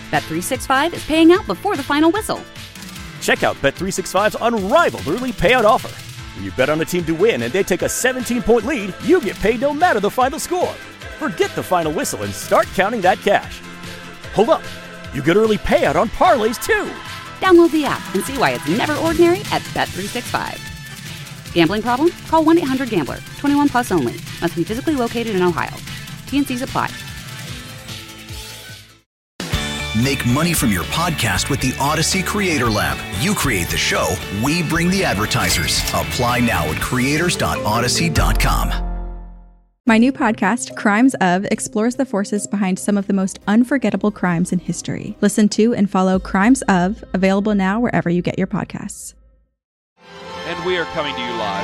Bet365 is paying out before the final whistle. Check out Bet365's unrivaled early payout offer. When you bet on a team to win and they take a 17-point lead, you get paid no matter the final score. Forget the final whistle and start counting that cash. Hold up. You get early payout on parlays, too. Download the app and see why it's never ordinary at Bet365. Gambling problem? Call 1-800-GAMBLER. 21 plus only. Must be physically located in Ohio. T&Cs apply. Make money from your podcast with the Odyssey Creator Lab. You create the show, we bring the advertisers. Apply now at creators.odyssey.com. My new podcast, Crimes Of, explores the forces behind some of the most unforgettable crimes in history. Listen to and follow Crimes Of, available now wherever you get your podcasts. And we are coming to you live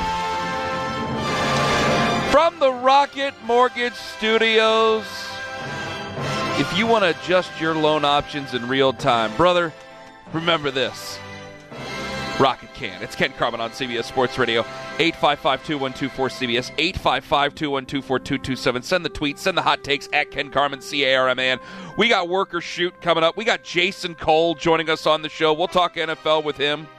from the Rocket Mortgage Studios. If you want to adjust your loan options in real time, brother, remember this. Rocket can. It's Ken Carman on CBS Sports Radio. 855-212-4CBS. 855-212-4227. Send the tweets. Send the hot takes at Ken Carman, C-A-R-M-A-N. We got Worker Shoot coming up. We got Jason Cole joining us on the show. We'll talk NFL with him.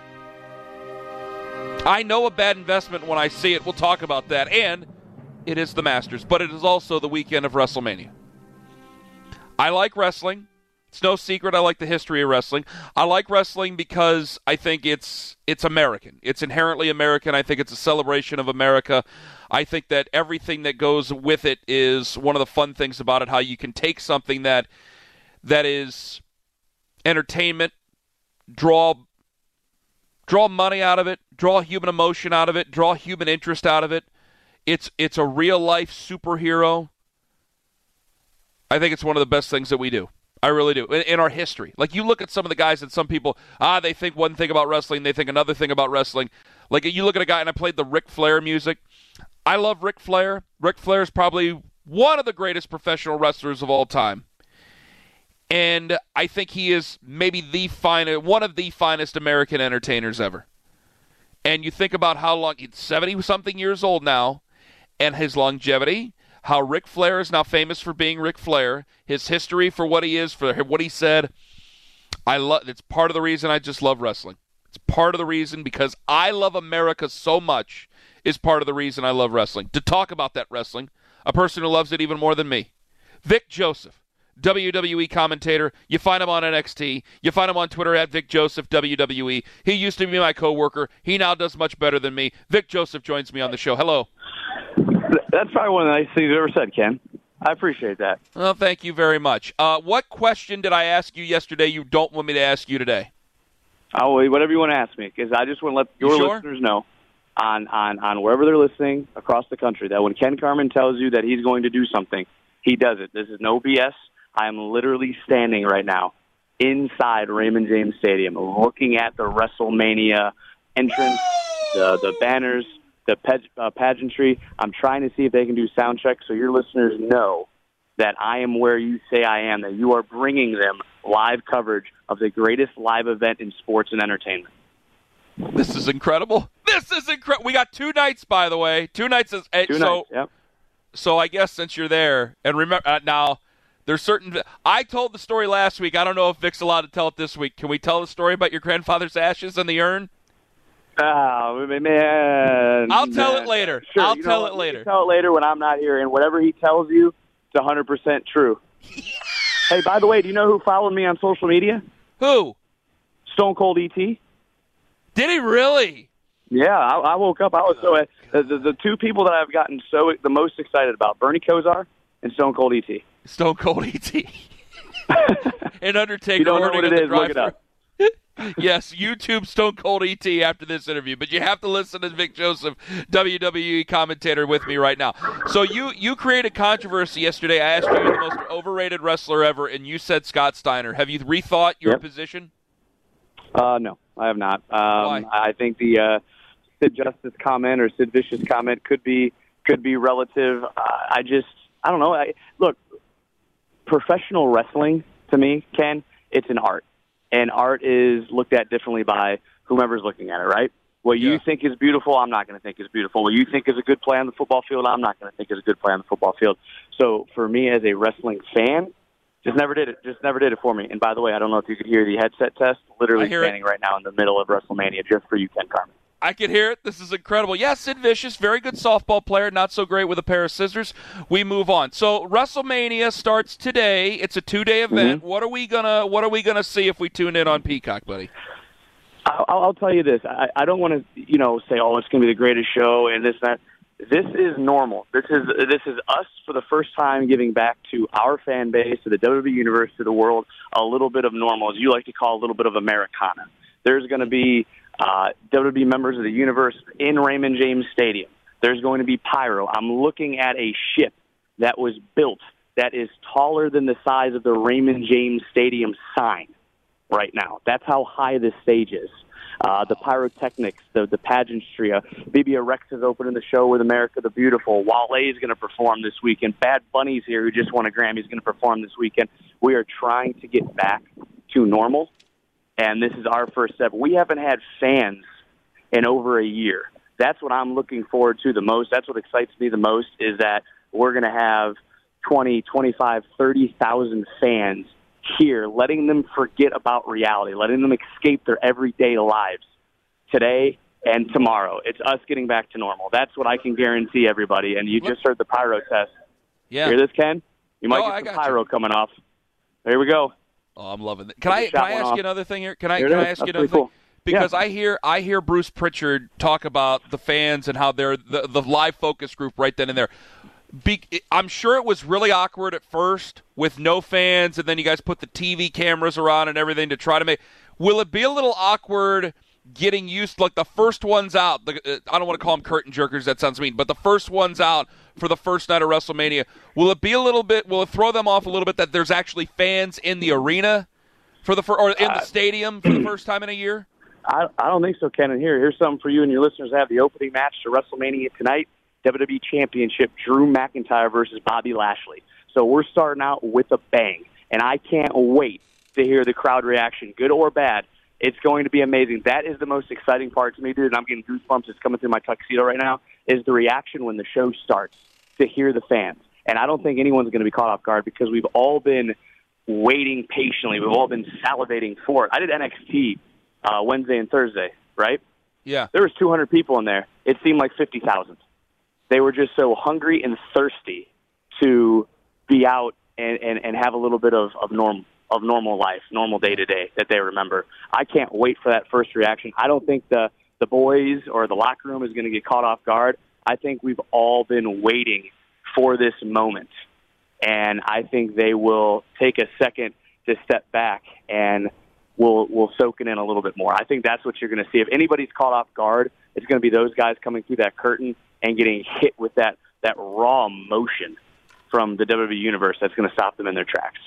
I know a bad investment when I see it. We'll talk about that. And it is the Masters, but it is also the weekend of WrestleMania. I like wrestling. It's no secret I like the history of wrestling. I like wrestling because I think it's American. It's inherently American. I think it's a celebration of America. I think that everything that goes with it is one of the fun things about it, how you can take something that is entertainment, draw money out of it, draw human emotion out of it, draw human interest out of it. It's a real-life superhero. I think it's one of the best things that we do. I really do. In our history. Like, you look at some of the guys that some people, they think one thing about wrestling, they think another thing about wrestling. Like, you look at a guy, and I played the Ric Flair music. I love Ric Flair. Ric Flair is probably one of the greatest professional wrestlers of all time. And I think he is maybe one of the finest American entertainers ever. And you think about how long, he's 70-something years old now, and his longevity, how Ric Flair is now famous for being Ric Flair, his history for what he is, for what he said. It's part of the reason I just love wrestling. It's part of the reason, because I love America so much, is part of the reason I love wrestling. To talk about that wrestling, a person who loves it even more than me, Vic Joseph, WWE commentator. You find him on NXT. You find him on Twitter at Vic Joseph WWE. He used to be my coworker. He now does much better than me. Vic Joseph joins me on the show. Hello. That's probably one of the nicest things you've ever said, Ken. I appreciate that. Well, thank you very much. What question did I ask you yesterday you don't want me to ask you today? Whatever you want to ask me, because I just want to let your listeners know on wherever they're listening across the country that when Ken Carman tells you that he's going to do something, he does it. This is no BS. I am literally standing right now inside Raymond James Stadium looking at the WrestleMania entrance, the banners, the pageantry. I'm trying to see if they can do sound checks so your listeners know that I am where you say I am, that you are bringing them live coverage of the greatest live event in sports and entertainment. This is incredible. We got 2 nights, by the way. 2 nights. Nights, yep. So I guess since you're there, and remember, now, there's certain... I told the story last week. I don't know if Vic's allowed to tell it this week. Can we tell the story about your grandfather's ashes in the urn? Oh, man. I'll tell it later. Sure, I'll tell it later. Tell it later when I'm not here, and whatever he tells you, it's 100% true. Hey, by the way, do you know who followed me on social media? Who? Stone Cold E.T. Did he really? Yeah, I woke up. I was the 2 people that I've gotten the most excited about, Bernie Kosar and Stone Cold E.T. Stone Cold E.T. And Undertaker. You don't know what it is, look it up. Yes, YouTube Stone Cold E.T. after this interview. But you have to listen to Vic Joseph, WWE commentator, with me right now. So you created controversy yesterday. I asked you the most overrated wrestler ever, and you said Scott Steiner. Have you rethought your position? No, I have not. Why? I think the Sid Justice comment or Sid Vicious comment could be relative. I don't know. Look, professional wrestling, to me, Ken, it's an art. And art is looked at differently by whomever's looking at it, right? What you think is beautiful, I'm not going to think is beautiful. What you think is a good play on the football field, I'm not going to think is a good play on the football field. So for me as a wrestling fan, Just never did it for me. And by the way, I don't know if you could hear the headset test. Literally standing right now in the middle of WrestleMania just for you, Ken Carman. I can hear it. This is incredible. Yes, Sid Vicious, very good softball player, not so great with a pair of scissors. We move on. So WrestleMania starts today. It's a 2-day event. What are we gonna see if we tune in on Peacock, buddy? I'll tell you this. I don't want to, say, oh, it's going to be the greatest show and this and that. This is normal. This is us for the first time giving back to our fan base, to the WWE Universe, to the world, a little bit of normal, as you like to call a little bit of Americana. There's going to be WWE members of the universe in Raymond James Stadium. There's going to be pyro. I'm looking at a ship that was built that is taller than the size of the Raymond James Stadium sign right now. That's how high this stage is. The pyrotechnics, the pageantry. BB Rex is opening the show with America the Beautiful. Wale is going to perform this weekend. Bad Bunny's here, who just won a Grammy, is going to perform this weekend. We are trying to get back to normal, and this is our first step. We haven't had fans in over a year. That's what I'm looking forward to the most. That's what excites me the most, is that we're going to have 20, 25, 30,000 fans here, letting them forget about reality, letting them escape their everyday lives today and tomorrow. It's us getting back to normal. That's what I can guarantee everybody. And you just heard the pyro test. Yeah. Hear this, Ken? You might get some pyro coming off. There we go. Oh, I'm loving it. Can I ask you another thing here? Can I ask you another thing? Cool. Because I hear Bruce Pritchard talk about the fans and how they're the live focus group right then and there. I'm sure it was really awkward at first with no fans, and then you guys put the TV cameras around and everything to try to make. Will it be a little awkward getting used, like the first ones out? I don't want to call them curtain jerkers. That sounds mean, but the first ones out for the first night of WrestleMania. Will it throw them off a little bit that there's actually fans in the arena or in the stadium for the first time in a year? I don't think so, Ken. And here's something for you and your listeners to have. The opening match to WrestleMania tonight. WWE Championship, Drew McIntyre versus Bobby Lashley. So we're starting out with a bang, and I can't wait to hear the crowd reaction, good or bad. It's going to be amazing. That is the most exciting part to me, dude, and I'm getting goosebumps. It's coming through my tuxedo right now, is the reaction when the show starts, to hear the fans. And I don't think anyone's going to be caught off guard because we've all been waiting patiently. We've all been salivating for it. I did NXT Wednesday and Thursday, right? Yeah. There was 200 people in there. It seemed like 50,000. They were just so hungry and thirsty to be out and have a little bit of normal life, normal day-to-day that they remember. I can't wait for that first reaction. I don't think the boys or the locker room is going to get caught off guard. I think we've all been waiting for this moment, and I think they will take a second to step back and we'll soak it in a little bit more. I think that's what you're going to see. If anybody's caught off guard, it's going to be those guys coming through that curtain and getting hit with that raw emotion from the WWE Universe that's going to stop them in their tracks.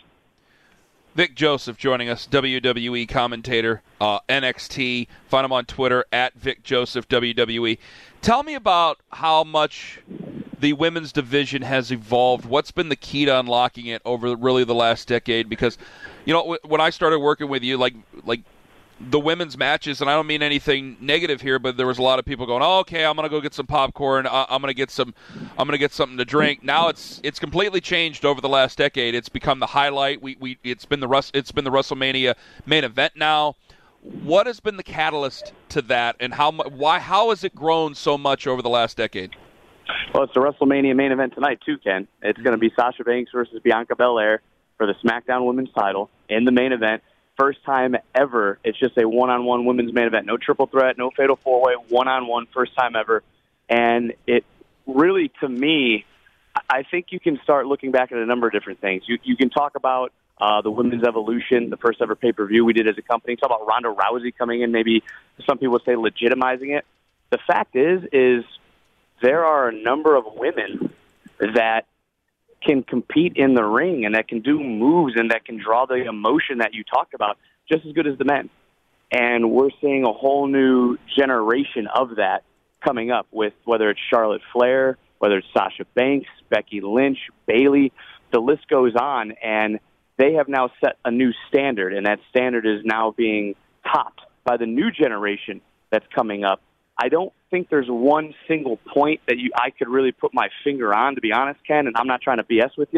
Vic Joseph joining us, WWE commentator, NXT. Find him on Twitter, @VicJosephWWE. Tell me about how much the women's division has evolved. What's been the key to unlocking it over really the last decade? Because, when I started working with you, like the women's matches, and I don't mean anything negative here, but there was a lot of people going, "Oh, okay, I'm gonna go get some popcorn. I'm gonna get something to drink." Now it's completely changed over the last decade. It's become the highlight. It's been the WrestleMania main event now. What has been the catalyst to that, and how has it grown so much over the last decade? Well, it's the WrestleMania main event tonight too, Ken. It's going to be Sasha Banks versus Bianca Belair for the SmackDown Women's title in the main event. First time ever. It's just a one-on-one women's main event. No triple threat, no fatal four-way, one-on-one, first time ever. And it really, to me, I think you can start looking back at a number of different things. You can talk about the women's evolution, the first ever pay-per-view we did as a company. Talk about Ronda Rousey coming in, maybe some people would say legitimizing it. The fact is there are a number of women that can compete in the ring and that can do moves and that can draw the emotion that you talked about just as good as the men. And we're seeing a whole new generation of that coming up with whether it's Charlotte Flair, whether it's Sasha Banks, Becky Lynch, Bayley, the list goes on, and they have now set a new standard, and that standard is now being topped by the new generation that's coming up. I don't think there's one single point that I could really put my finger on, to be honest, Ken, and I'm not trying to BS with you.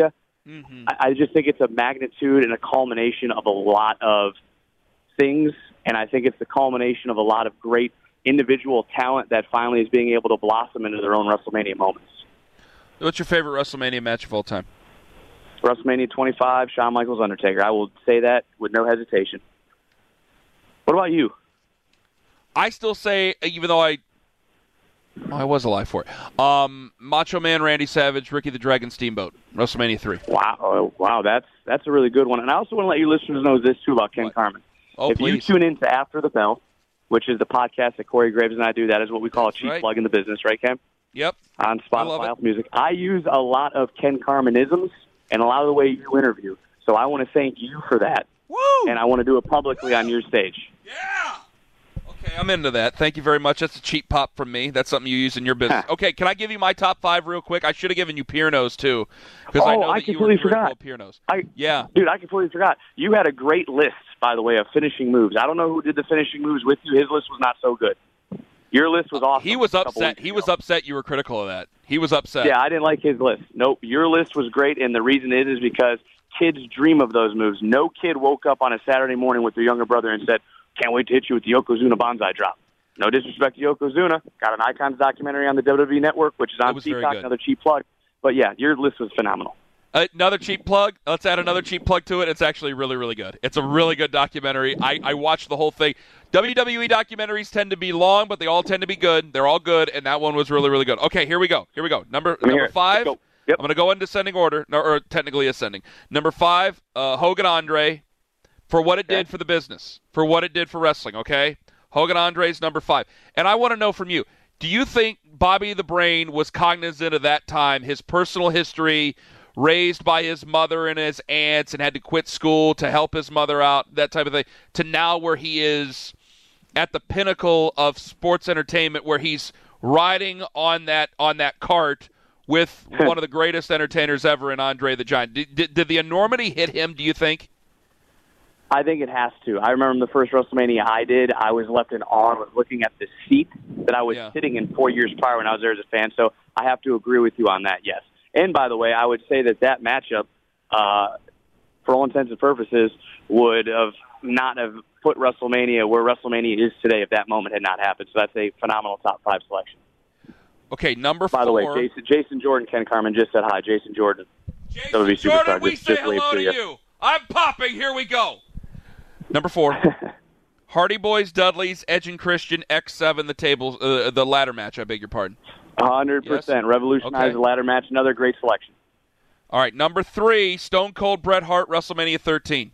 Mm-hmm. I just think it's a magnitude and a culmination of a lot of things, and I think it's the culmination of a lot of great individual talent that finally is being able to blossom into their own WrestleMania moments. What's your favorite WrestleMania match of all time? WrestleMania 25, Shawn Michaels, Undertaker. I will say that with no hesitation. What about you? I still say, even though I was alive for it, Macho Man, Randy Savage, Ricky the Dragon Steamboat, WrestleMania 3. Wow, that's a really good one. And I also want to let you listeners know this, too, about Ken Carman. Oh, if please. you tune into After the Bell, which is the podcast that Corey Graves and I do, that is what we call a cheap plug in the business, right, Ken? Yep. On Spotify, Apple Music. I use a lot of Ken Carmanisms and a lot of the way you interview. So I want to thank you for that. Woo! And I want to do it publicly on your stage. Yeah! Okay, I'm into that. Thank you very much. That's a cheap pop from me. That's something you use in your business. Okay, can I give you my top 5 real quick? I should have given you Piernos, too. Because I know that you were critical of Piernos. Yeah. Dude, I completely forgot. You had a great list, by the way, of finishing moves. I don't know who did the finishing moves with you. His list was not so good. Your list was awesome. He was upset. He was upset you were critical of that. He was upset. Yeah, I didn't like his list. Nope, your list was great, and the reason is because kids dream of those moves. No kid woke up on a Saturday morning with their younger brother and said, "Can't wait to hit you with the Yokozuna Banzai drop." No disrespect to Yokozuna. Got an Icons documentary on the WWE Network, which is on Peacock, another cheap plug. But, yeah, your list was phenomenal. Another cheap plug. Let's add another cheap plug to it. It's actually really, really good. It's a really good documentary. I watched the whole thing. WWE documentaries tend to be long, but they all tend to be good. They're all good, and that one was really, really good. Okay, here we go. Number 5. Yep. I'm going to go in descending order, or technically ascending. Number 5, Hogan Andre, for what it did for the business, for what it did for wrestling, okay? Hogan Andre's number 5. And I want to know from you, do you think Bobby the Brain was cognizant of that time, his personal history, raised by his mother and his aunts and had to quit school to help his mother out, that type of thing, to now where he is at the pinnacle of sports entertainment, where he's riding on that cart with one of the greatest entertainers ever in Andre the Giant? Did the enormity hit him, do you think? I think it has to. I remember the first WrestleMania I did, I was left in awe. I was looking at the seat that I was sitting in 4 years prior when I was there as a fan, so I have to agree with you on that, yes. And, by the way, I would say that matchup, for all intents and purposes, would have not have put WrestleMania where WrestleMania is today if that moment had not happened. So that's a phenomenal top 5 selection. Okay, number 4. By the way, Jason Jordan, Ken Carman just said hi. Jason Jordan. Jason Jordan, we say hello to you. I'm popping. Here we go. Number 4. Hardy Boys, Dudleys, Edge and Christian, X7, the ladder match. I beg your pardon. 100%. Yes? Revolutionized the ladder match. Another great selection. All right, number 3, Stone Cold Bret Hart, WrestleMania 13.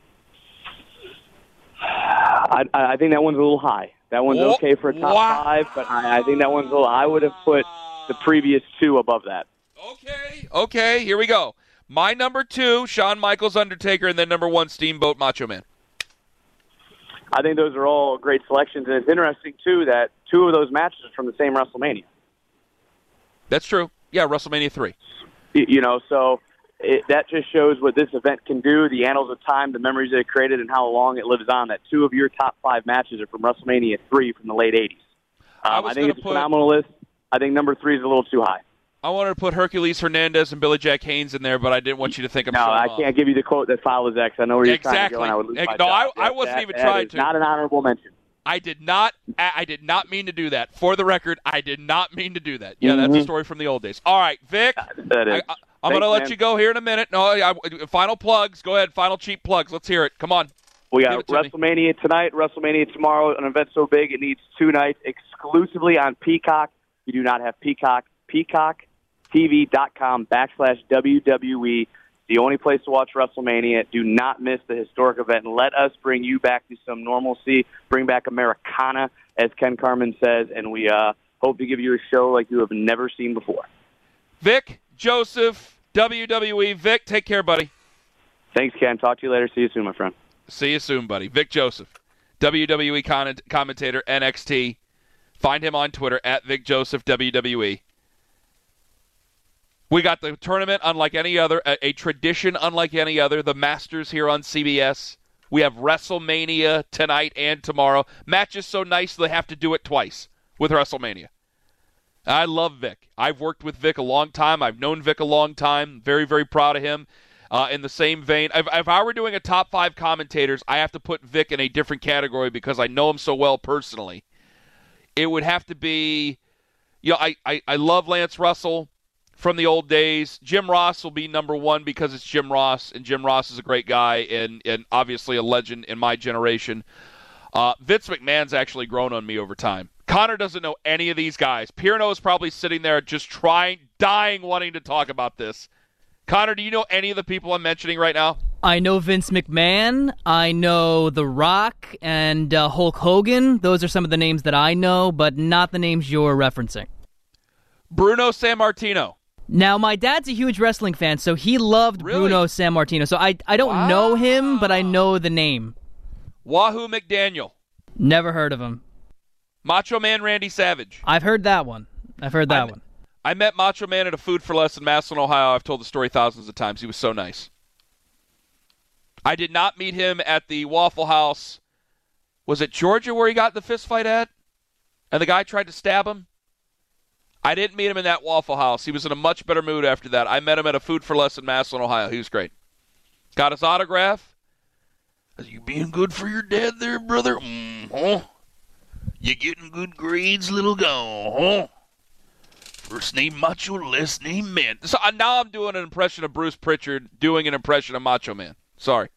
I think that one's a little high. That one's okay for a top 5, but I think that one's a little. I would have put the previous 2 above that. Okay, here we go. My number 2, Shawn Michaels, Undertaker, and then number 1, Steamboat, Macho Man. I think those are all great selections, and it's interesting, too, that 2 of those matches are from the same WrestleMania. That's true. Yeah, WrestleMania 3. So that just shows what this event can do, the annals of time, the memories that it created, and how long it lives on, that 2 of your top 5 matches are from WrestleMania 3 from the late 80s. I think it's a phenomenal list. I think number 3 is a little too high. I wanted to put Hercules Hernandez and Billy Jack Haynes in there, but I didn't want you to think I'm No, I can't give you the quote that follows that because I know where you're trying to go, and I would lose my job. I wasn't even trying to. Not an honorable mention. I did not mean to do that. For the record, I did not mean to do that. Yeah, that's a story from the old days. All right, Vic. That is. I'm going to let you go here in a minute. No, final plugs. Go ahead, final cheap plugs. Let's hear it. Come on. We got WrestleMania tonight, WrestleMania tomorrow, an event so big it needs 2 nights exclusively on Peacock. If you do not have Peacock, PeacockTV.com/WWE. The only place to watch WrestleMania. Do not miss the historic event, and let us bring you back to some normalcy, bring back Americana, as Ken Carman says, and we hope to give you a show like you have never seen before. Vic Joseph, WWE. Vic, take care, buddy. Thanks, Ken. Talk to you later. See you soon, my friend. See you soon, buddy. Vic Joseph, WWE commentator, NXT. Find him on Twitter, @VicJosephWWE. We got the tournament unlike any other, a tradition unlike any other, the Masters here on CBS. We have WrestleMania tonight and tomorrow. Match is so nice they have to do it twice with WrestleMania. I love Vic. I've worked with Vic a long time. I've known Vic a long time. Very, very proud of him. In the same vein, if I were doing a top 5 commentators, I have to put Vic in a different category because I know him so well personally. It would have to be, I love Lance Russell from the old days. Jim Ross will be number 1 because it's Jim Ross, and Jim Ross is a great guy and obviously a legend in my generation. Vince McMahon's actually grown on me over time. Connor doesn't know any of these guys. Pierno is probably sitting there just dying, wanting to talk about this. Connor, do you know any of the people I'm mentioning right now? I know Vince McMahon. I know The Rock and Hulk Hogan. Those are some of the names that I know, but not the names you're referencing. Bruno Sammartino. Now, my dad's a huge wrestling fan, so he loved Bruno Sammartino. So I don't know him, but I know the name. Wahoo McDaniel. Never heard of him. Macho Man Randy Savage. I've heard that one. I met Macho Man at a Food for Less in Massillon, Ohio. I've told the story thousands of times. He was so nice. I did not meet him at the Waffle House. Was it Georgia where he got in the fist fight at? And the guy tried to stab him? I didn't meet him in that Waffle House. He was in a much better mood after that. I met him at a Food for Less in Massillon, Ohio. He was great. Got his autograph. Are you being good for your dad there, brother? Mm-hmm. You getting good grades, little guy? Huh? First name Macho, last name Man. So now I'm doing an impression of Bruce Pritchard doing an impression of Macho Man. Sorry.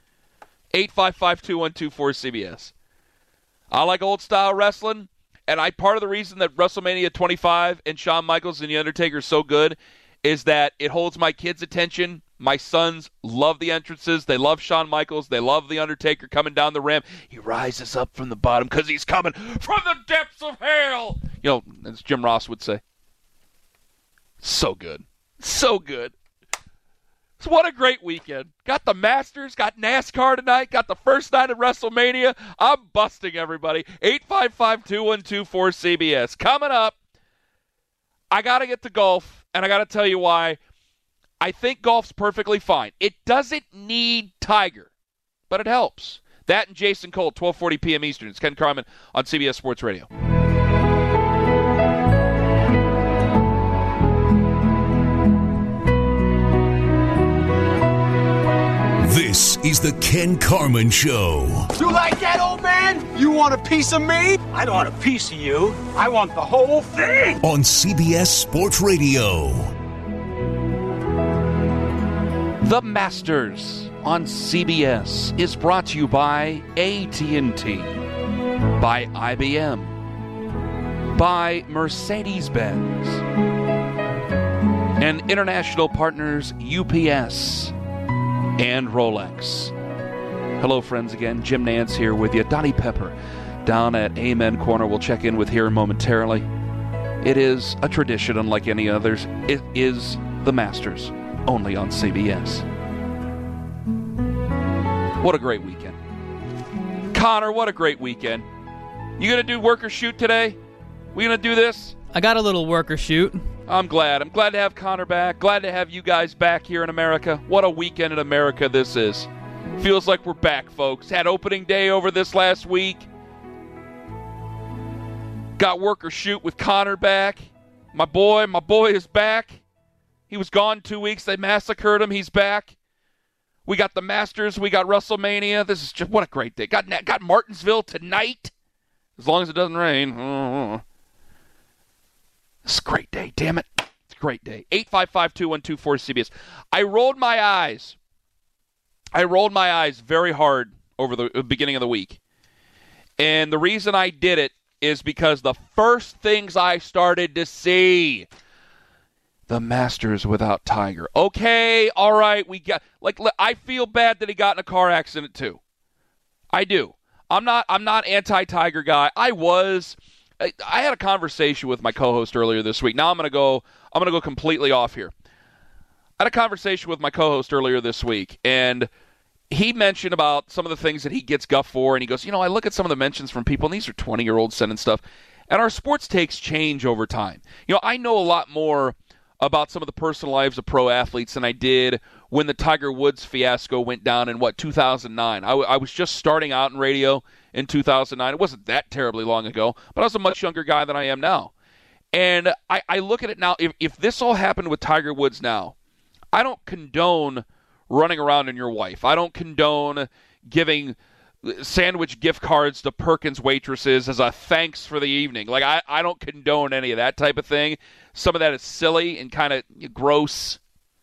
855-212-4CBS. I like old-style wrestling, and part of the reason that WrestleMania 25 and Shawn Michaels and The Undertaker is so good is that it holds my kids' attention. My sons love the entrances. They love Shawn Michaels. They love The Undertaker coming down the ramp. He rises up from the bottom because he's coming from the depths of hell. As Jim Ross would say. So good. So good. So what a great weekend. Got the Masters, got NASCAR tonight, got the first night of WrestleMania. I'm busting everybody. 855-212-4CBS. Coming up, I got to get to golf, and I got to tell you why. I think golf's perfectly fine. It doesn't need Tiger, but it helps. That and Jason Cole, 12:40 p.m. Eastern. It's Ken Carman on CBS Sports Radio. This is the Ken Carman Show. You like that, old man? You want a piece of me? I don't want a piece of you. I want the whole thing. On CBS Sports Radio. The Masters on CBS is brought to you by AT&T, by IBM, by Mercedes-Benz, and international partners UPS and Rolex. Hello, friends, again. Jim Nance here with you. Donnie Pepper down at Amen Corner. We'll check in with here momentarily. It is a tradition unlike any others. It is the Masters, only on CBS. What a great weekend. Connor, what a great weekend. You going to do work or shoot today? We going to do this? I got a little work or shoot. I'm glad. I'm glad to have Connor back. Glad to have you guys back here in America. What a weekend in America this is. Feels like we're back, folks. Had opening day over this last week. Got work or shoot with Connor back. My boy is back. He was gone 2 weeks. They massacred him. He's back. We got the Masters. We got WrestleMania. This is just, what a great day. Got Martinsville tonight. As long as it doesn't rain. It's a great day. Damn it. It's a great day. 855-212-4CBS. I rolled my eyes very hard over the beginning of the week. And the reason I did it is because the first things I started to see, the Masters without Tiger. Okay, all right, I feel bad that he got in a car accident too. I do. I'm not anti-Tiger guy. I had a conversation with my co-host earlier this week. Now I'm going to go completely off here. I had a conversation with my co-host earlier this week, and he mentioned about some of the things that he gets guff for, and he goes, I look at some of the mentions from people, and these are 20-year-olds sending stuff, and our sports takes change over time. I know a lot more about some of the personal lives of pro athletes than I did when the Tiger Woods fiasco went down in, 2009. I was just starting out in radio in 2009. It wasn't that terribly long ago, but I was a much younger guy than I am now. And I look at it now, if this all happened with Tiger Woods now, I don't condone running around on your wife. I don't condone giving sandwich gift cards to Perkins waitresses as a thanks for the evening. Like, I don't condone any of that type of thing. Some of that is silly and kind of gross.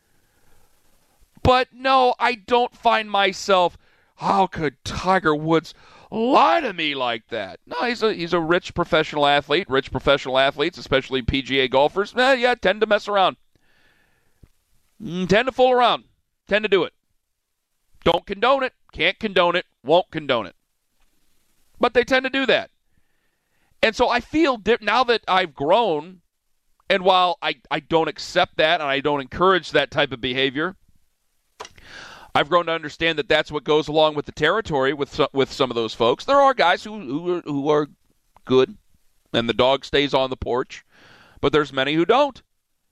But no, I don't find myself, how could Tiger Woods lie to me like that? No, he's a rich professional athlete. Rich professional athletes, especially PGA golfers, tend to mess around. Tend to fool around. Tend to do it. Don't condone it. Can't condone it. Won't condone it. But they tend to do that. And so I feel now that I've grown, and while I don't accept that and I don't encourage that type of behavior, I've grown to understand that that's what goes along with the territory with some of those folks. There are guys who are good, and the dog stays on the porch, but there's many who don't.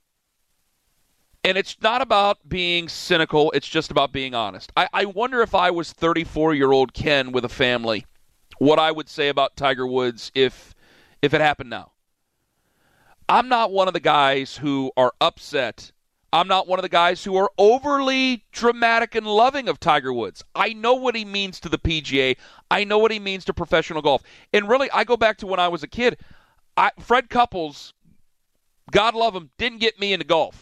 And it's not about being cynical. It's just about being honest. I wonder if I was 34-year-old Ken with a family, what I would say about Tiger Woods if it happened now. I'm not one of the guys who are upset. I'm not one of the guys who are overly dramatic and loving of Tiger Woods. I know what he means to the PGA. I know what he means to professional golf. And really, I go back to when I was a kid. Fred Couples, God love him, didn't get me into golf.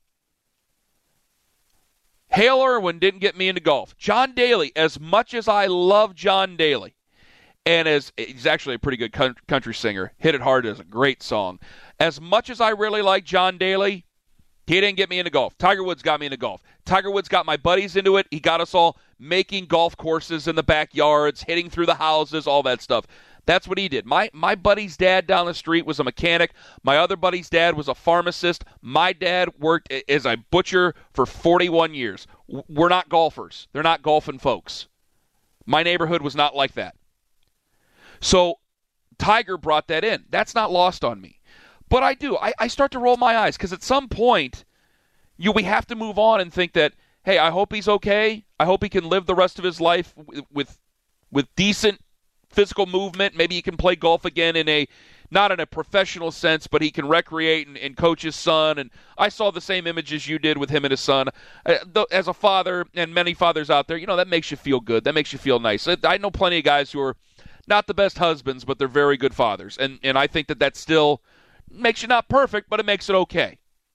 Hale Irwin didn't get me into golf. John Daly, as much as I love John Daly, and he's actually a pretty good country singer, Hit It Hard is a great song. As much as I really like John Daly, he didn't get me into golf. Tiger Woods got me into golf. Tiger Woods got my buddies into it. He got us all making golf courses in the backyards, hitting through the houses, all that stuff. That's what he did. My buddy's dad down the street was a mechanic. My other buddy's dad was a pharmacist. My dad worked as a butcher for 41 years. We're not golfers. They're not golfing folks. My neighborhood was not like that. So Tiger brought that in. That's not lost on me. But I do. I start to roll my eyes because at some point we have to move on and think that, hey, I hope he's okay. I hope he can live the rest of his life with decent physical movement. Maybe he can play golf again not in a professional sense, but he can recreate and coach his son. And I saw the same images you did with him and his son. As a father, and many fathers out there, that makes you feel good. That makes you feel nice. I know plenty of guys who are not the best husbands, but they're very good fathers. And I think that still makes you not perfect, but it makes it okay.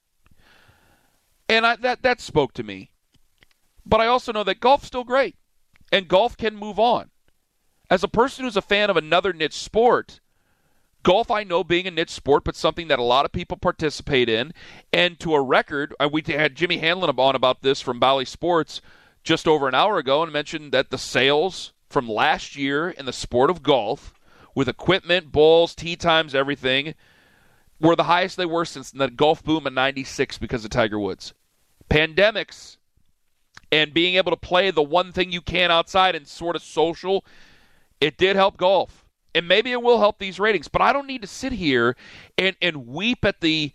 And that spoke to me. But I also know that golf's still great, and golf can move on. As a person who's a fan of another niche sport, golf, I know being a niche sport, but something that a lot of people participate in. And to a record, we had Jimmy Hanlon on about this from Bally Sports just over an hour ago and mentioned that the sales from last year in the sport of golf, with equipment, balls, tee times, everything, were the highest they were since the golf boom in '96 because of Tiger Woods. Pandemics and being able to play the one thing you can outside and sort of social, it did help golf. And maybe it will help these ratings. But I don't need to sit here and weep at the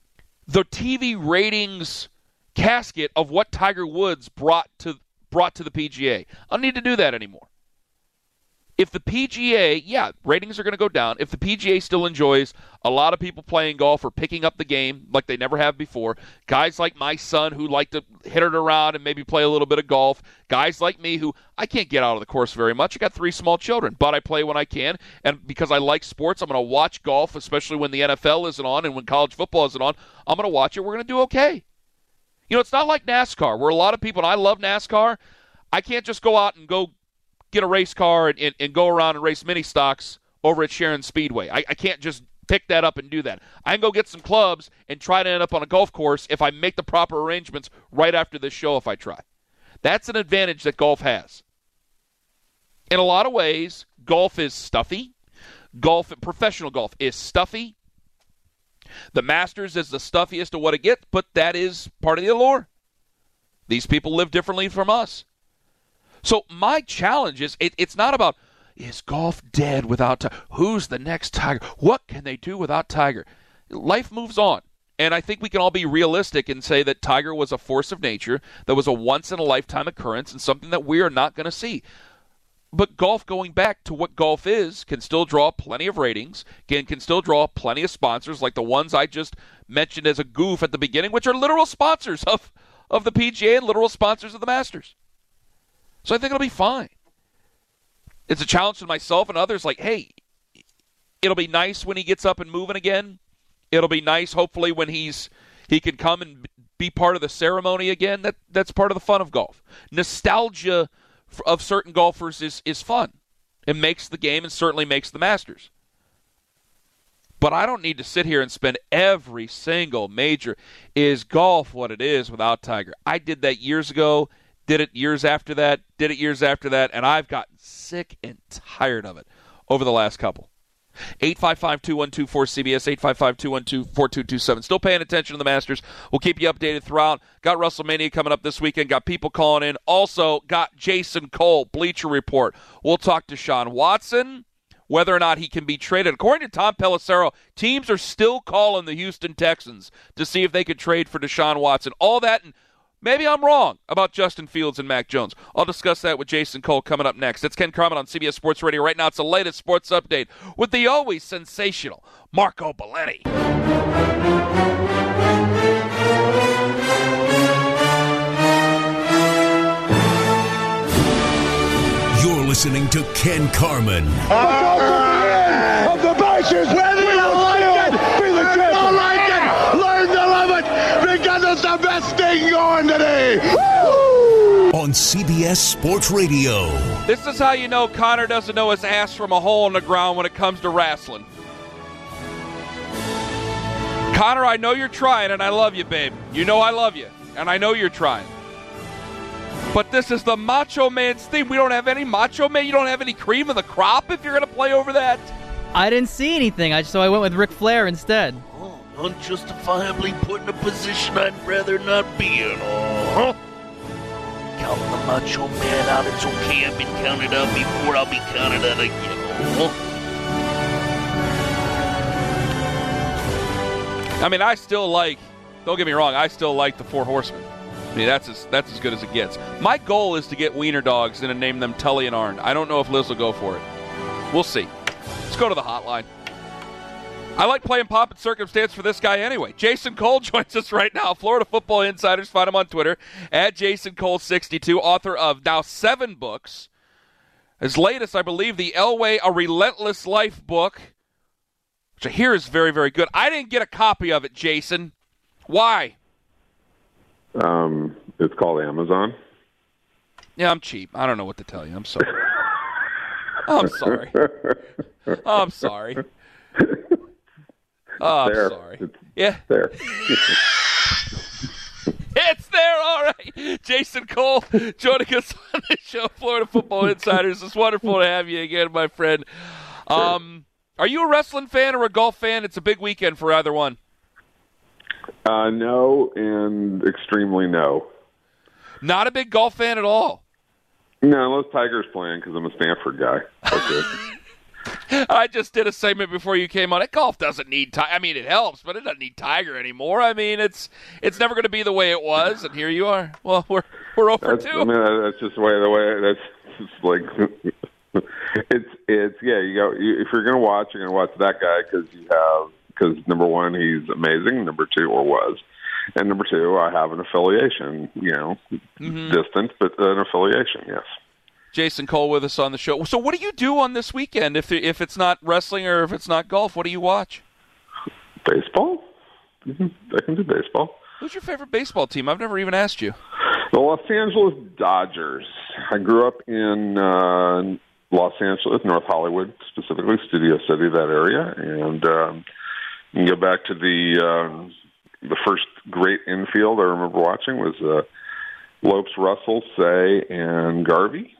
TV ratings casket of what Tiger Woods brought to the PGA. I don't need to do that anymore. If the PGA, ratings are going to go down. If the PGA still enjoys a lot of people playing golf or picking up the game like they never have before, guys like my son who like to hit it around and maybe play a little bit of golf, guys like me who I can't get out of the course very much. I got 3 small children, but I play when I can. And because I like sports, I'm going to watch golf, especially when the NFL isn't on and when college football isn't on. I'm going to watch it. We're going to do okay. It's not like NASCAR, where a lot of people, and I love NASCAR, I can't just go out and go get a race car and go around and race mini stocks over at Sharon Speedway. I can't just pick that up and do that. I can go get some clubs and try to end up on a golf course if I make the proper arrangements right after this show if I try. That's an advantage that golf has. In a lot of ways, golf is stuffy. Professional golf is stuffy. The Masters is the stuffiest of what it gets, but that is part of the allure. These people live differently from us. So my challenge is, it's not about, is golf dead without Tiger? Who's the next Tiger? What can they do without Tiger? Life moves on. And I think we can all be realistic and say that Tiger was a force of nature, that was a once-in-a-lifetime occurrence and something that we are not going to see. But golf, going back to what golf is, can still draw plenty of ratings, can still draw plenty of sponsors like the ones I just mentioned as a goof at the beginning, which are literal sponsors of the PGA and literal sponsors of the Masters. So I think it'll be fine. It's a challenge to myself and others like, hey, it'll be nice when he gets up and moving again. It'll be nice, hopefully, when he can come and be part of the ceremony again. That's part of the fun of golf. Nostalgia of certain golfers is fun. It makes the game and certainly makes the Masters. But I don't need to sit here and spend every single major. Is golf what it is without Tiger? I did that years ago, did it years after that, and I've gotten sick and tired of it over the last couple. 855-212-4CBS, 855-212-4227. Still paying attention to the Masters. We'll keep you updated throughout. Got WrestleMania coming up this weekend. Got people calling in. Also got Jason Cole, Bleacher Report. We'll talk to Deshaun Watson, whether or not he can be traded. According to Tom Pelissero, teams are still calling the Houston Texans to see if they could trade for Deshaun Watson. All that, and maybe I'm wrong about Justin Fields and Mac Jones. I'll discuss that with Jason Cole coming up next. It's Ken Carman on CBS Sports Radio. Right now, it's the latest sports update with the always sensational Marco Belletti. You're listening to Ken Carman. Of the Bashers, whether you like it, be the champion. Don't like it, learn to love it, because it's the best thing going today. Woo! On CBS Sports Radio. This is how you know Connor doesn't know his ass from a hole in the ground when it comes to wrestling. Connor, I know you're trying, and I love you, babe. You know I love you, and I know you're trying. But this is the Macho Man's theme. We don't have any Macho Man. You don't have any cream of the crop if you're going to play over that. I didn't see anything, so I went with Ric Flair instead. Oh, unjustifiably put in a position I'd rather not be in. Huh? Count the Macho Man out. It's okay. I've been counted out before. I'll be counted out again. I mean, I still like, don't get me wrong, I still like the Four Horsemen. I mean, that's as good as it gets. My goal is to get wiener dogs and to name them Tully and Arn. I don't know if Liz will go for it. We'll see. Let's go to the hotline. I like playing Pomp and Circumstance for this guy anyway. Jason Cole joins us right now. Florida Football Insiders. Find him on Twitter at JasonCole62, author of now 7 books. His latest, I believe, the Elway, A Relentless Life book, which I hear is very, very good. I didn't get a copy of it, Jason. Why? It's called Amazon. Yeah, I'm cheap. I don't know what to tell you. I'm sorry. I'm sorry. I'm sorry. Oh, I'm sorry. It's there. It's there, all right. Jason Cole joining us on the show, Florida Football Insiders. It's wonderful to have you again, my friend. Are you a wrestling fan or a golf fan? It's a big weekend for either one. No, and extremely no. Not a big golf fan at all? No, unless Tiger's playing, because I'm a Stanford guy. Okay. I just did a segment before you came on. Golf doesn't need Tiger. I mean, it helps, but it doesn't need Tiger anymore. I mean, it's never going to be the way it was, and here you are. Well, we're over 2. I mean, that's just the way. That's just like it's yeah. If you're going to watch, you're going to watch that guy because number one, he's amazing. Number two, or was. And number two, I have an affiliation, distant, but an affiliation, yes. Jason Cole with us on the show. So what do you do on this weekend if it's not wrestling or if it's not golf? What do you watch? Baseball. I can do baseball. Who's your favorite baseball team? I've never even asked you. The Los Angeles Dodgers. I grew up in Los Angeles, North Hollywood, specifically Studio City, that area. And you can go back to the first great infield I remember watching was Lopes, Russell, Say, and Garvey.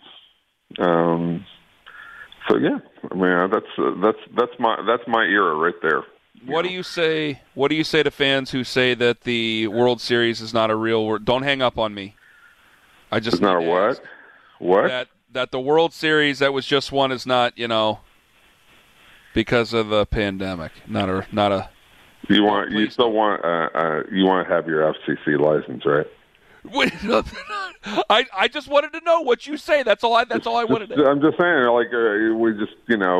So yeah, I mean that's my era right there. What do you say? What do you say to fans who say that the World Series is not a real? Don't hang up on me. I just it's not a what? What? That the World Series that was just won is not because of the pandemic. Not a. You still want to have your FCC license, right? Wait, I just wanted to know what you say. That's all I wanted to know. I'm just saying, we just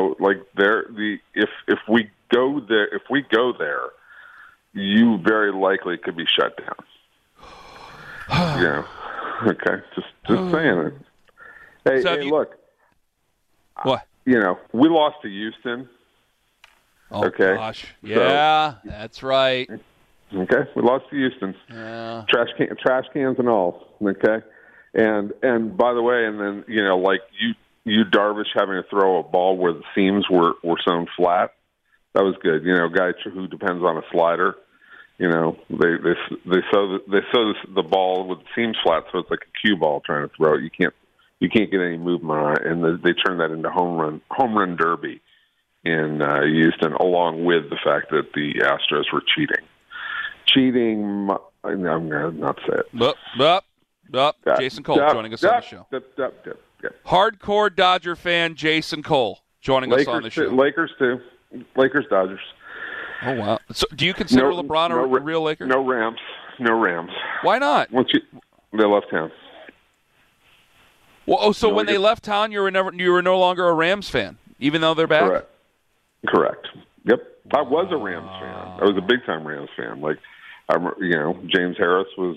if we go there, you very likely could be shut down. Yeah. Okay. Just saying it. Hey, So look. What? We lost to Houston. Oh, okay. Gosh. Yeah, that's right. Okay. We lost to Houston. Yeah. Trash cans and all. Okay. And by the way, and then, like you Darvish having to throw a ball where the seams were sewn flat. That was good. A guy who depends on a slider. They sew the ball with the seams flat, so it's like a cue ball trying to throw it. You can't get any movement on it, and they turned that into home run derby in Houston, along with the fact that the Astros were cheating. I'm going to not say it. Jason Cole joining us on the show. Hardcore Dodger fan Jason Cole joining us on the show. Lakers too. Lakers, Dodgers. Oh, wow. So do you consider LeBron a real Laker? No Rams. Why not? They left town. Well, so when they left town, you were no longer a Rams fan, even though they're back? Correct. Yep. I was a Rams fan. I was a big-time Rams fan. Like, James Harris was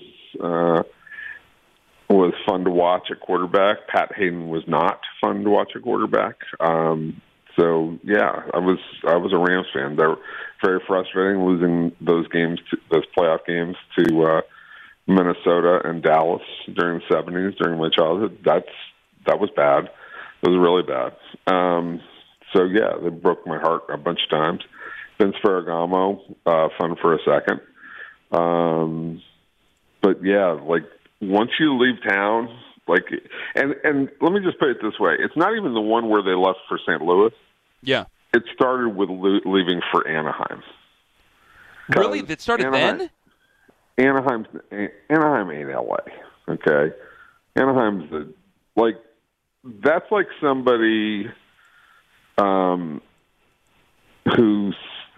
fun to watch at quarterback. Pat Hayden was not fun to watch at quarterback. So yeah, I was a Rams fan. They're very frustrating losing those playoff games to Minnesota and Dallas during the 70s during my childhood. That was bad. It was really bad. So yeah, they broke my heart a bunch of times. Vince Ferragamo, fun for a second. But yeah, like once you leave town, like, and let me just put it this way: it's not even the one where they left for St. Louis. Yeah, it started with leaving for Anaheim. Really, it started then? Anaheim ain't LA. Okay, Anaheim's that's like somebody who's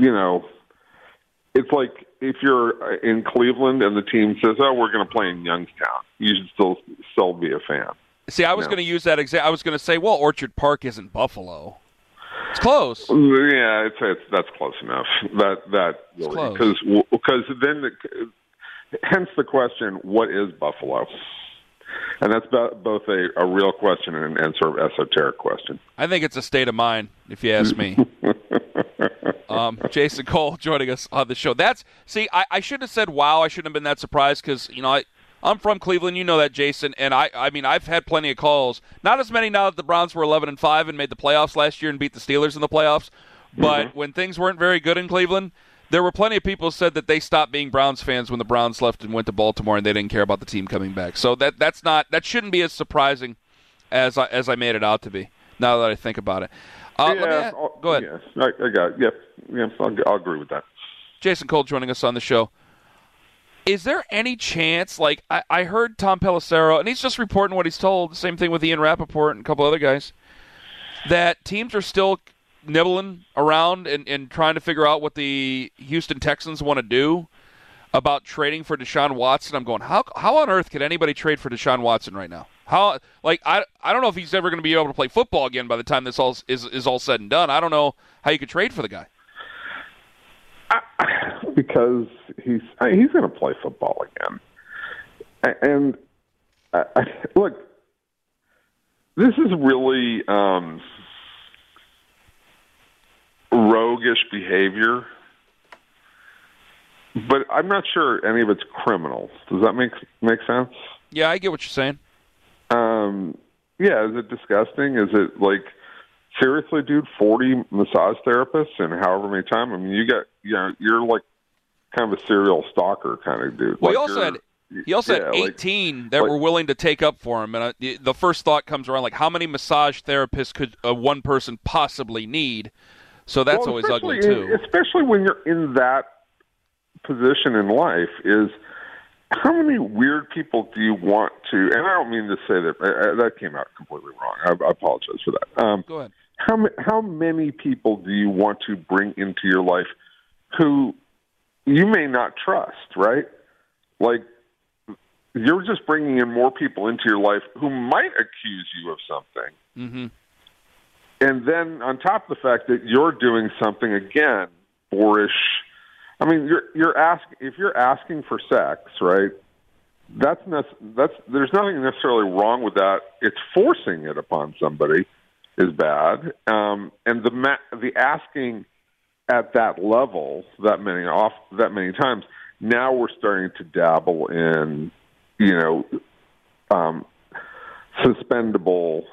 it's like if you're in Cleveland and the team says, "Oh, we're going to play in Youngstown," you should still be a fan. See, I was going to use that I was going to say, well, Orchard Park isn't Buffalo. It's close. Yeah, that's close enough. That really, because then hence the question: what is Buffalo? And that's both a real question and sort of esoteric question. I think it's a state of mind, if you ask me. Jason Cole joining us on the show. I shouldn't have said wow. I shouldn't have been that surprised because, I'm from Cleveland. You know that, Jason. And I mean, I've had plenty of calls. Not as many now that the Browns were 11-5 and made the playoffs last year and beat the Steelers in the playoffs. But when things weren't very good in Cleveland, there were plenty of people who said that they stopped being Browns fans when the Browns left and went to Baltimore and they didn't care about the team coming back. So that shouldn't be as surprising as I made it out to be, now that I think about it. Go ahead. Yes, I got it. Yeah, I'll agree with that. Jason Cole joining us on the show. Is there any chance, like I heard Tom Pelissero, and he's just reporting what he's told, the same thing with Ian Rappaport and a couple other guys, that teams are still nibbling around and trying to figure out what the Houston Texans want to do about trading for Deshaun Watson? I'm going, how on earth could anybody trade for Deshaun Watson right now? I don't know if he's ever going to be able to play football again by the time this all is all said and done. I don't know how you could trade for the guy. Because he's going to play football again. And look, this is really roguish behavior, but I'm not sure any of it's criminal. Does that make sense? Yeah, I get what you're saying. Yeah, is it disgusting? Is it like, seriously, dude, 40 massage therapists in however many time? I mean, you're like kind of a serial stalker kind of dude. Well, he also had 18 that were willing to take up for him. And the first thought comes around, like, how many massage therapists could one person possibly need? So that's always ugly, too. Especially when you're in that position in life is, how many weird people do you want to, and I don't mean to say that came out completely wrong. I apologize for that. Go ahead. How many people do you want to bring into your life who you may not trust, right? Like, you're just bringing in more people into your life who might accuse you of something. Mm-hmm. And then on top of the fact that you're doing something, again, boorish. I mean, if you're asking for sex, right? there's nothing necessarily wrong with that. It's forcing it upon somebody is bad, and the asking at that level that many times. Now we're starting to dabble in, suspendable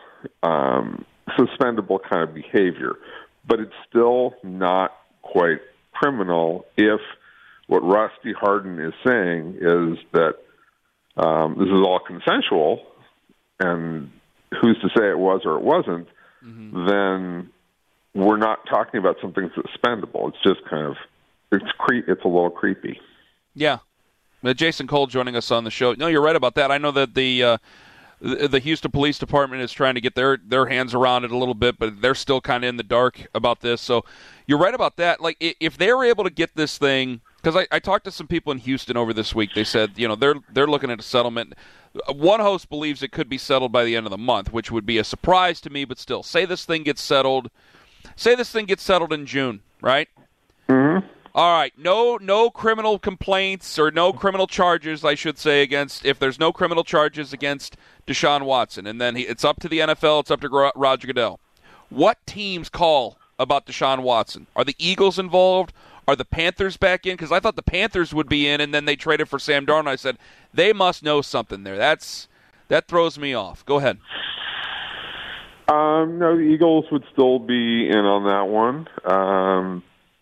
kind of behavior, but it's still not quite criminal if what Rusty Hardin is saying is that this is all consensual, and who's to say it was or it wasn't, then we're not talking about something that's expendable. It's just kind of, it's a little creepy. Yeah. Jason Cole joining us on the show. No, you're right about that. I know that the Houston Police Department is trying to get their hands around it a little bit, but they're still kind of in the dark about this. So you're right about that. Like, if they were able to get this thing, because I talked to some people in Houston over this week. They said, they're looking at a settlement. One host believes it could be settled by the end of the month, which would be a surprise to me, but still, say this thing gets settled in June, right? Mm-hmm. All right, no criminal complaints or no criminal charges, I should say, if there's no criminal charges against Deshaun Watson, and then it's up to the NFL, it's up to Roger Goodell. What teams call about Deshaun Watson? Are the Eagles involved? Are the Panthers back in? Because I thought the Panthers would be in, and then they traded for Sam Darnold. I said, they must know something there. That throws me off. Go ahead. No, the Eagles would still be in on that one.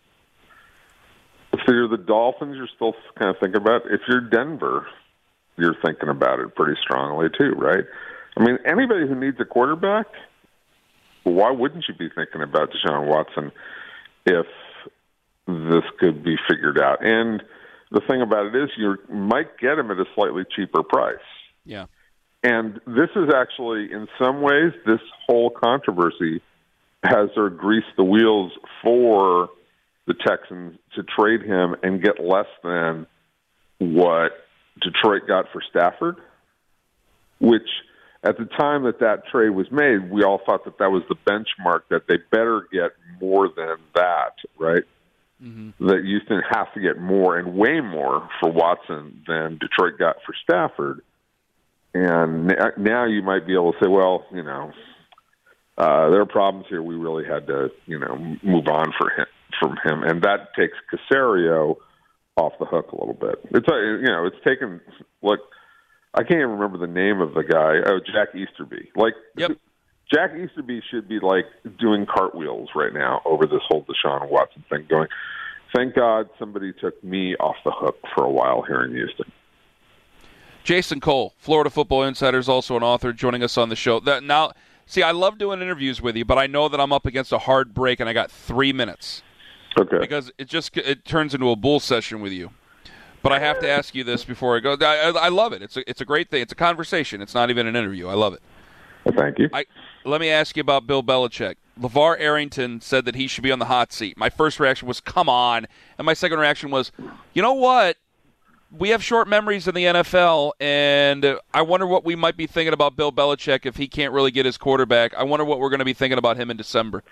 If you're the Dolphins, you're still kind of thinking about it. If you're Denver, you're thinking about it pretty strongly too, right? I mean, anybody who needs a quarterback, why wouldn't you be thinking about Deshaun Watson if this could be figured out? And the thing about it is you might get him at a slightly cheaper price. Yeah. And this is actually, in some ways, this whole controversy has sort of greased the wheels for the Texans to trade him and get less than what Detroit got for Stafford, which at the time that trade was made, we all thought that was the benchmark, that they better get more than that, right? Mm-hmm. That Houston has to get more and way more for Watson than Detroit got for Stafford. And now you might be able to say, well, there are problems here. We really had to, move on from him. And that takes Caserio off the hook a little bit. It's taken, I can't even remember the name of the guy. Oh, Jack Easterby. Yep. Jack Easterby should be doing cartwheels right now over this whole Deshaun Watson thing, going, thank God somebody took me off the hook for a while here in Houston. Jason Cole, Florida Football Insider, is also an author, joining us on the show. See, I love doing interviews with you, but I know that I'm up against a hard break, and I got 3 minutes. Okay. Because it turns into a bull session with you. But I have to ask you this before I go. I love it. It's a great thing. It's a conversation. It's not even an interview. I love it. Well, thank you. Let me ask you about Bill Belichick. LeVar Arrington said that he should be on the hot seat. My first reaction was, come on. And my second reaction was, you know what? We have short memories in the NFL, and I wonder what we might be thinking about Bill Belichick if he can't really get his quarterback. I wonder what we're going to be thinking about him in December.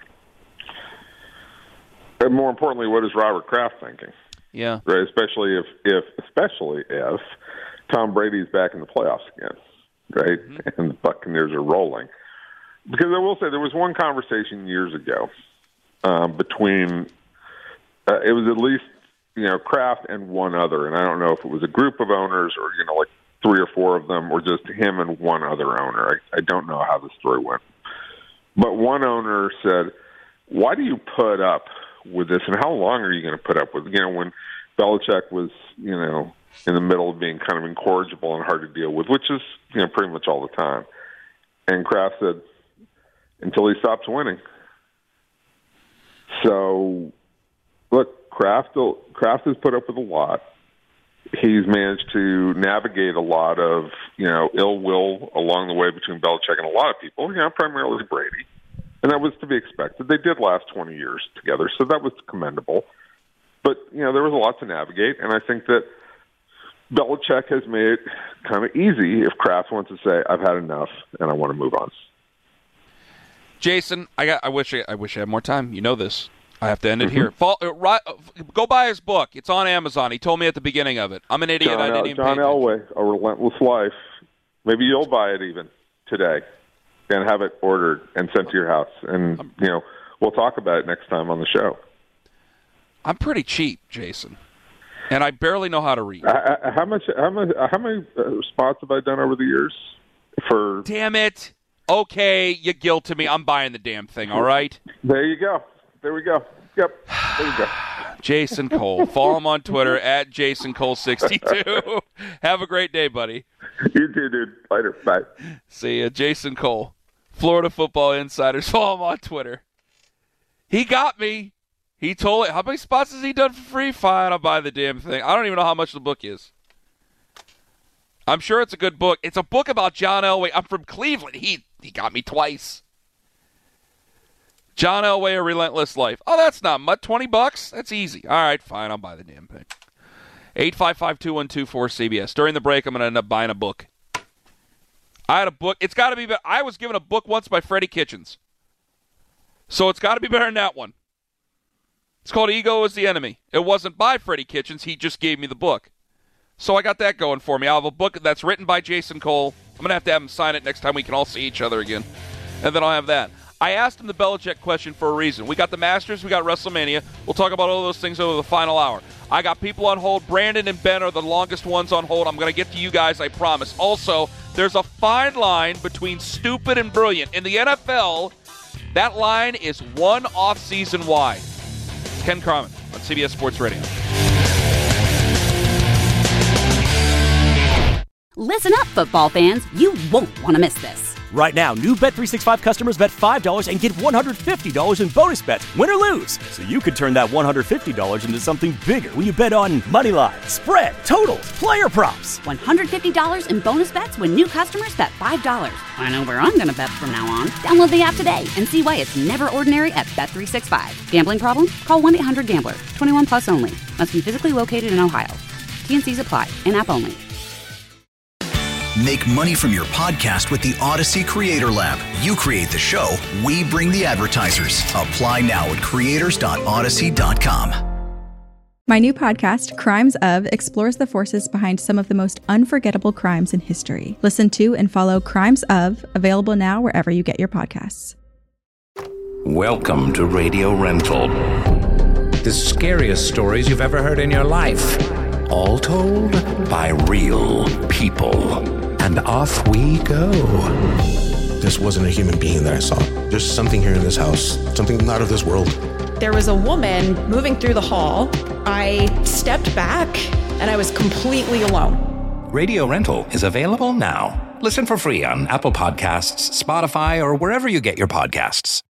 And more importantly, what is Robert Kraft thinking? Yeah. Right, especially if Tom Brady's back in the playoffs again, right? Mm-hmm. And the Buccaneers are rolling. Because I will say there was one conversation years ago between it was at least Kraft and one other, and I don't know if it was a group of owners or 3 or 4 of them, or just him and one other owner. I don't know how the story went, but one owner said, "Why do you put up with this, and how long are you going to put up with?" When Belichick was in the middle of being kind of incorrigible and hard to deal with, which is pretty much all the time. And Kraft said, "Until he stops winning." So, look. Kraft has put up with a lot. He's managed to navigate a lot of, ill will along the way between Belichick and a lot of people, primarily Brady. And that was to be expected. They did last 20 years together, so that was commendable. But, there was a lot to navigate, and I think that Belichick has made it kind of easy if Kraft wants to say, I've had enough, and I want to move on. Jason, I wish I had more time. You know this. I have to end it here. Go buy his book. It's on Amazon. He told me at the beginning of it. I'm an idiot. I didn't even John Elway, A Relentless Life. Maybe you'll buy it even today and have it ordered and sent to your house. And, we'll talk about it next time on the show. I'm pretty cheap, Jason, and I barely know how to read. How many spots have I done over the years? Damn it. Okay, you guilted me. I'm buying the damn thing, all right? There you go. There we go. Yep. There you go. Jason Cole. Follow him on Twitter at JasonCole62. Have a great day, buddy. You too, dude. Later. Bye. See ya. Jason Cole. Florida Football Insiders. Follow him on Twitter. He got me. He told it. How many spots has he done for free? Fine, I'll buy the damn thing. I don't even know how much the book is. I'm sure it's a good book. It's a book about John Elway. I'm from Cleveland. He got me twice. John Elway, A Relentless Life. Oh, that's not much. $20? That's easy. All right, fine. I'll buy the damn thing. 855-212-4CBS. During the break, I'm going to end up buying a book. I had a book. It's got to be better. I was given a book once by Freddie Kitchens. So it's got to be better than that one. It's called Ego is the Enemy. It wasn't by Freddie Kitchens. He just gave me the book. So I got that going for me. I'll have a book that's written by Jason Cole. I'm going to have him sign it next time we can all see each other again. And then I'll have that. I asked him the Belichick question for a reason. We got the Masters. We got WrestleMania. We'll talk about all those things over the final hour. I got people on hold. Brandon and Ben are the longest ones on hold. I'm going to get to you guys, I promise. Also, there's a fine line between stupid and brilliant. In the NFL, that line is one off-season wide. Ken Carman on CBS Sports Radio. Listen up, football fans. You won't want to miss this. Right now, new Bet365 customers bet $5 and get $150 in bonus bets, win or lose. So you could turn that $150 into something bigger when you bet on money line, spread, totals, player props. $150 in bonus bets when new customers bet $5. I know where I'm going to bet from now on. Download the app today and see why it's never ordinary at Bet365. Gambling problem? Call 1-800-GAMBLER. 21 plus only. Must be physically located in Ohio. T&Cs apply. In-app only. Make money from your podcast with the Odyssey Creator Lab. You create the show, we bring the advertisers. Apply now at creators.odyssey.com. My new podcast, Crimes Of, explores the forces behind some of the most unforgettable crimes in history. Listen to and follow Crimes Of, available now wherever you get your podcasts. Welcome to Radio Rental. The scariest stories you've ever heard in your life. All told by real people. And off we go. This wasn't a human being that I saw. There's something here in this house, something not of this world. There was a woman moving through the hall. I stepped back, and I was completely alone. Radio Rental is available now. Listen for free on Apple Podcasts, Spotify, or wherever you get your podcasts.